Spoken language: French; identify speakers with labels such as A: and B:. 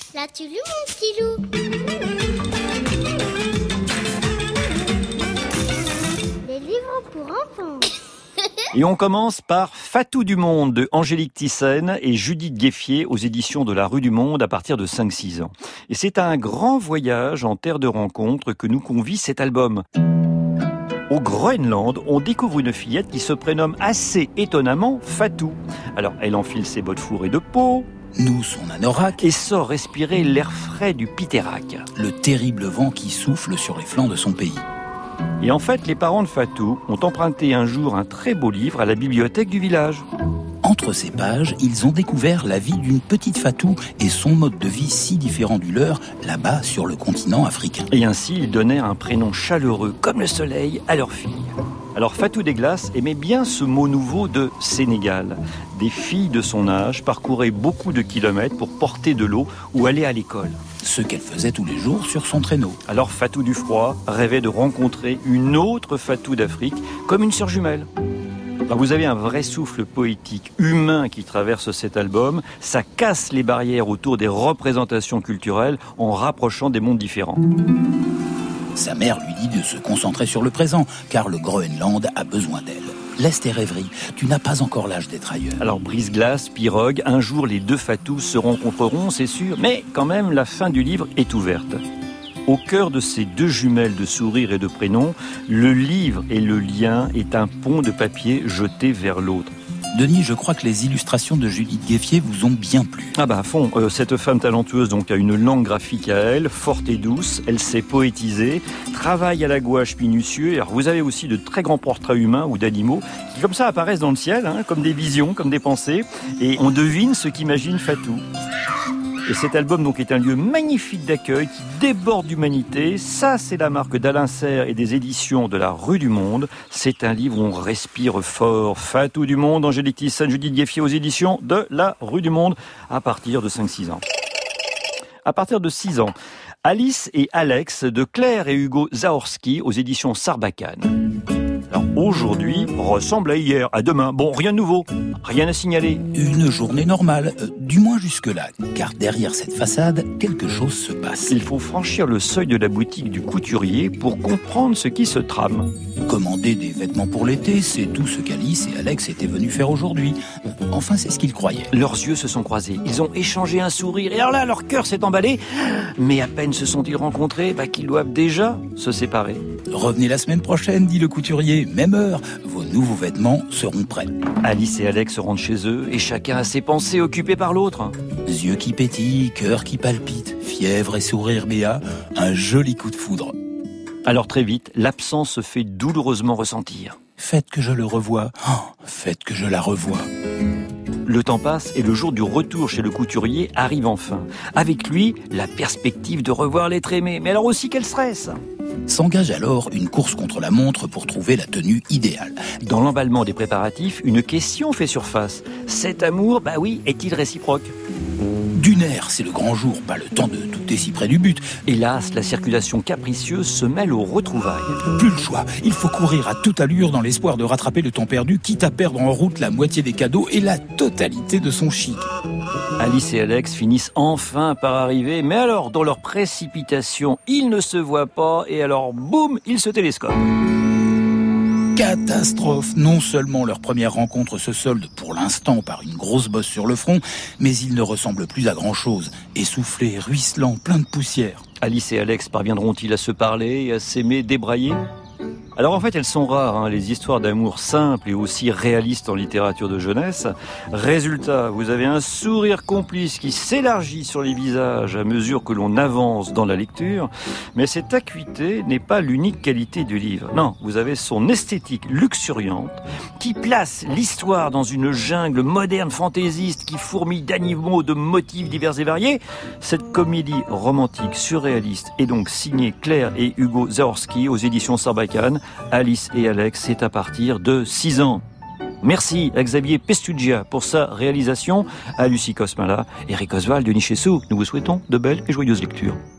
A: L'as-tu lu, mon petit loup? Les livres pour enfants.
B: Et on commence par Fatou du Monde de Angélique Thyssen et Judith Gueffier aux éditions de la Rue du Monde à partir de 5-6 ans. Et c'est un grand voyage en terre de rencontres que nous convie cet album. Au Groenland, on découvre une fillette qui se prénomme assez étonnamment Fatou. Alors, elle enfile ses bottes fourrées de peau,
C: nous son anorak,
B: et sort respirer l'air frais du Pittérac,
C: le terrible vent qui souffle sur les flancs de son pays.
B: Et en fait, les parents de Fatou ont emprunté un jour un très beau livre à la bibliothèque du village.
C: Entre ces pages, ils ont découvert la vie d'une petite Fatou et son mode de vie si différent du leur, là-bas sur le continent africain.
B: Et ainsi, ils donnèrent un prénom chaleureux comme le soleil à leur fille. Alors Fatou des Glaces aimait bien ce mot nouveau de Sénégal. Des filles de son âge parcouraient beaucoup de kilomètres pour porter de l'eau ou aller à l'école.
C: Ce qu'elle faisait tous les jours sur son traîneau.
B: Alors Fatou du Froid rêvait de rencontrer une autre Fatou d'Afrique, comme une sœur jumelle. Alors vous avez un vrai souffle poétique, humain qui traverse cet album. Ça casse les barrières autour des représentations culturelles en rapprochant des mondes différents.
C: Sa mère lui dit de se concentrer sur le présent, car le Groenland a besoin d'elle. Laisse tes rêveries, tu n'as pas encore l'âge d'être ailleurs.
B: Alors brise-glace, pirogue, un jour les deux Fatous se rencontreront, c'est sûr, mais quand même la fin du livre est ouverte. Au cœur de ces deux jumelles de sourire et de prénom, le livre et le lien est un pont de papier jeté vers l'autre.
C: Denis, je crois que les illustrations de Judith Gueffier vous ont bien plu.
B: Ah bah à fond, cette femme talentueuse donc a une langue graphique à elle, forte et douce, elle sait poétiser, travaille à la gouache minutieux. Alors vous avez aussi de très grands portraits humains ou d'animaux qui comme ça apparaissent dans le ciel, comme des visions, comme des pensées, et on devine ce qu'imagine Fatou. Et cet album donc est un lieu magnifique d'accueil qui déborde d'humanité. Ça, c'est la marque d'Alain Serre et des éditions de la Rue du Monde. C'est un livre où on respire fort. Fatou du Monde, Angélique Thyssen, Judith Gueffier aux éditions de la Rue du Monde à partir de 5-6 ans. À partir de 6 ans, Alice et Alex de Claire et Hugo Zaorski aux éditions Sarbacane. Alors aujourd'hui ressemble à hier, à demain. Bon, rien de nouveau, rien à signaler.
C: Une journée normale, du moins jusque-là, car derrière cette façade, quelque chose se passe.
B: Il faut franchir le seuil de la boutique du couturier pour comprendre ce qui se trame.
C: Commander des vêtements pour l'été, c'est tout ce qu'Alice et Alex étaient venus faire aujourd'hui. Enfin, c'est ce qu'ils croyaient.
B: Leurs yeux se sont croisés, ils ont échangé un sourire, et alors là, leur cœur s'est emballé. Mais à peine se sont-ils rencontrés qu'ils doivent déjà se séparer.
C: Revenez la semaine prochaine, dit le couturier, même heure, vos nouveaux vêtements seront prêts.
B: Alice et Alex rentrent chez eux, et chacun a ses pensées occupées par l'autre.
C: Yeux qui pétillent, cœur qui palpite, fièvre et sourire béat, un joli coup de foudre.
B: Alors très vite, l'absence se fait douloureusement ressentir.
C: Faites que je le revoie, faites que je la revoie.
B: Le temps passe et le jour du retour chez le couturier arrive enfin. Avec lui, la perspective de revoir l'être aimé. Mais alors aussi quel stress!
C: S'engage alors une course contre la montre pour trouver la tenue idéale.
B: Dans l'emballement des préparatifs, une question fait surface. Cet amour, est-il réciproque?
C: D'une ère, c'est le grand jour, pas le temps de douter si près du but.
B: Hélas, la circulation capricieuse se mêle aux retrouvailles.
C: Plus le choix, il faut courir à toute allure dans l'espoir de rattraper le temps perdu, quitte à perdre en route la moitié des cadeaux et la totalité de son chic.
B: Alice et Alex finissent enfin par arriver, mais alors, dans leur précipitation, ils ne se voient pas, et alors, boum, ils se télescopent.
C: Catastrophe! Non seulement leur première rencontre se solde pour l'instant par une grosse bosse sur le front, mais ils ne ressemblent plus à grand-chose. Essoufflés, ruisselants, pleins de poussière.
B: Alice et Alex parviendront-ils à se parler et à s'aimer débraillés? Alors en fait, elles sont rares, les histoires d'amour simples et aussi réalistes en littérature de jeunesse. Résultat, vous avez un sourire complice qui s'élargit sur les visages à mesure que l'on avance dans la lecture. Mais cette acuité n'est pas l'unique qualité du livre. Non, vous avez son esthétique luxuriante qui place l'histoire dans une jungle moderne fantaisiste qui fourmille d'animaux, de motifs divers et variés. Cette comédie romantique surréaliste est donc signée Claire et Hugo Zaorski aux éditions Sarbacane. Alice et Alex, c'est à partir de 6 ans. Merci à Xavier Pestugia pour sa réalisation, à Lucie Cosmala, Eric Oswald, Denis Chessou. Nous vous souhaitons de belles et joyeuses lectures.